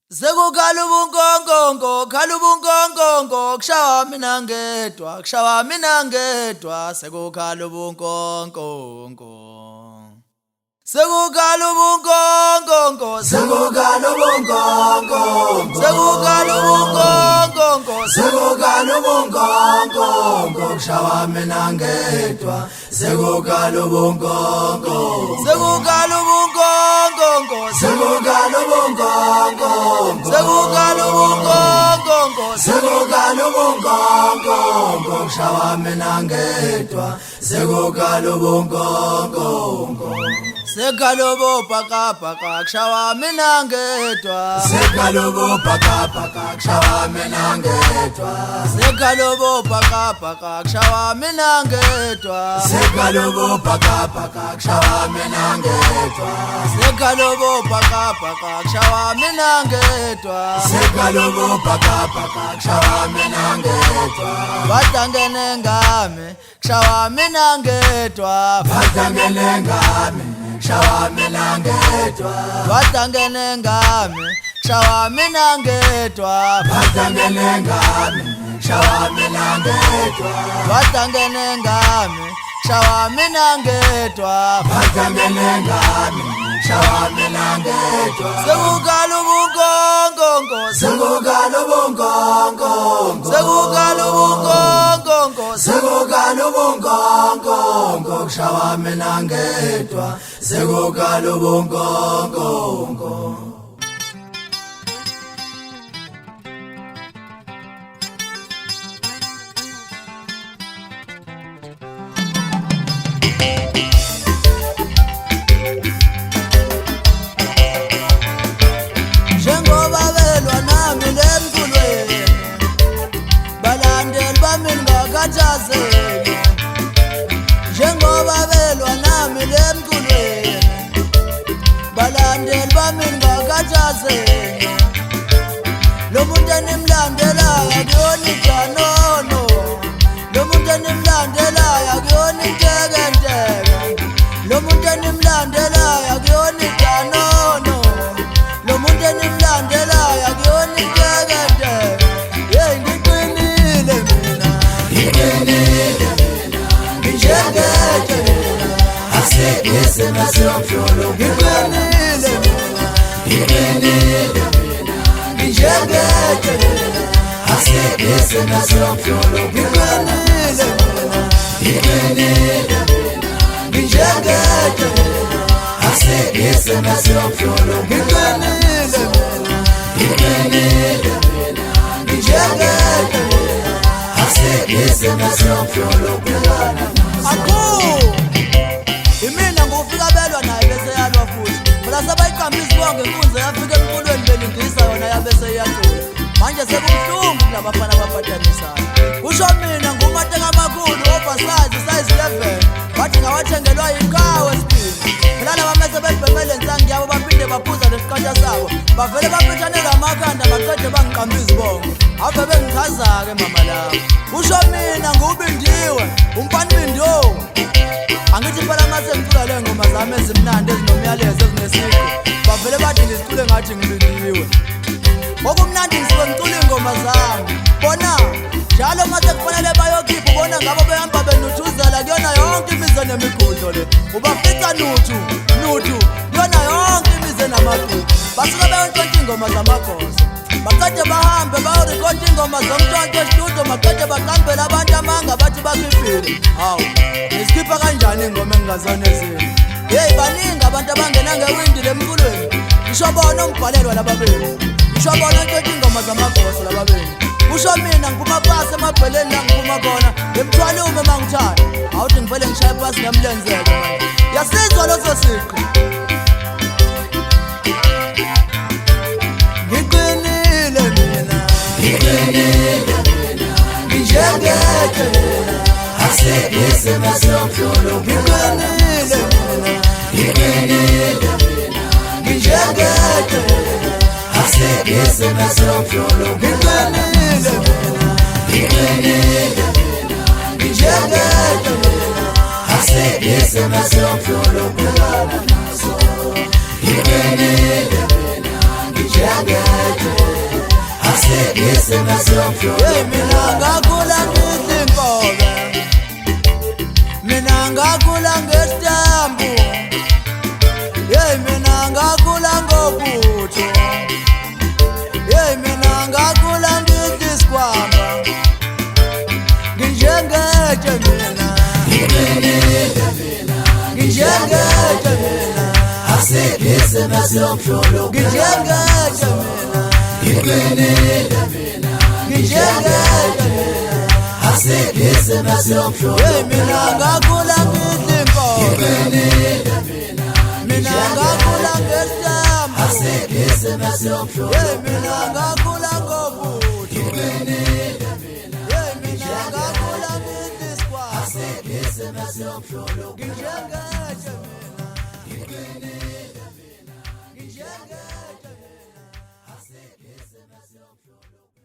Sekukhala ubunkonkonko, khala ubunkonkonko, kushawa mina ngedwa, sekukhala ubunkonkonko. Sekukhala ubunkonkonko, sekukhala ubunkonkonko, sekukhala ubunkonkonko, sekukhala ubunkonkonko, kushawa mina ngedwa, sekukhala ubunkonkonko, sekukhala ubunkonkonko, sekukhala ubunkonkonko, sekukhala ubunkonkonko, sekukhala ubunkonkonko, kushawa mina ngedwa, sekukhala ubunkonkonko. Sekalobo paka paka kshawa mina ngedwa, sekalobo paka paka kshawa mina ngedwa, sekalobo paka paka kshawa mina ngedwa, sekalobo paka paka kshawa mina ngedwa, sekalobo paka paka kshawa mina ngedwa, sekalobo paka paka kshawa mina ngedwa, batangene ngami kshawa mina ngedwa, batangene ngami kshawa mina ngedwa, batangene ngami kshawa mina ngedwa, batangene ngami kshawa mina ngedwa, batangene ngami kshawa mina ngedwa, batangene ngami kshawa mina ngedwa. Sekukhala ubunkonkonko, sekukhala ubunkonkonko, sekukhala ubunkonkonko, sekukhala ubunkonkonko, kshawa mina ngedwa, sekukhala ubunkonkonko. Njengoba belwa nami lemculweni, balandeli bami ngakhathazeki. Lo muntu enimlandelayo akuyona iganono, lo muntu enimlandelayo akuyona intekenteke, lo muntu enimlandelayo akuyona iganono, lo muntu enimlandelayo akuyona intekenteke. Hey, ngiqinile mina, ngiqinile mina, ngijengeje mina, asekese nasiyomhlolo. Ngiqinile mina, ngiqinile mina, ngijengeje mina, asekese nasiyomhlolo. Ngiqinile mina, ngiqinile mina, ngijengeje mina, asekese nasiyomhlolo. Ngiqinile mina, ngiqinile mina, ngijengeje mina, asekese nasiyomhlolo. Akho imina ngufika belwa naye bese yalwa futhi, phela sebayiqamba izibongo inkunzi yafika emqulweni belingisa yona yabe seyacula. Manje sekubuhlungu kulabafana abafatanisayo. Kusho mina ngumateka amakhulu oversize size 11, bathi ngawathengelwa yinkawe esibili. Phela laba mase bebhemele insangi yabo baphinde baphuza lesiqatha sabo, bavele baphethanela amakhanda baqede bangiqamba izibongo. Ave bengichaza-ke mama labo. Kusho mina ngubindiwe umpanibindiwo, angithi phela mase ngicula le ngoma zami ezimnandi ezinomyalezo ezinesiko, bavele bathi ngizicule ngathi ngibindiwe. Okumnandi ngisuke ngicula ingoma zami, bona njalo mase kufanele bayokhipha, ubona ngabo behamba benuthuzela kuyona yonke imize nemigudlo le, ubafica nuthu kuyona yonke imize namagugu. Basuke beyontshontsha ingoma zamakhosi, baqede bahambe bayorekhodi ingoma zomntonto estudio, baqede baqambela abantu amanga bathi bakhiphile. Hawu, ngisikhipha kanjani ingoma engingazona ezinye? Hey, baningi abantu abangena ngewindi lemculweni, ngisho bona umbhalelwa lababili, ngisho bona ntshontsha ingoma zamakhosi lababili. Kusho mina ngiphuma phasi emabheleni la ngiphuma khona, ngemthwala uma mangithanda, awuthi ngivele ngishaye phasi ngemlenzeke manje. Yasizwa loso siqi. Ngiqinile mina, ngiqinile mina, ngijengeje mina, asekese nasiyomhlolo. Ngiqinile mina, ngiqinile mina, ngijengeje mina, asekese nasiyomhlolo. Ngiqinile mina, ngiqinile mina, ngijengeje mina, asekese nasiyomhlolo. Ngiqinile mina, ngijengeje Hey, mina ngakhula ngidla inkobe, mina ngakhula ngesitambu. Hey, mina ngakhula ngobutho. Hey, mina ngakhula ngidla isikhwama. Nginjengetshe mina, nginjengetshe mina, nginjengetshe mina, hey, mina ngakhula ngidla inkobe, mina ngakhula ngesitambu. Hey, mina ngakhula ngobutho. Hey, mina ngakhula ngidla isikhwama. Nginjengetshe mina, nginjengetshe mina.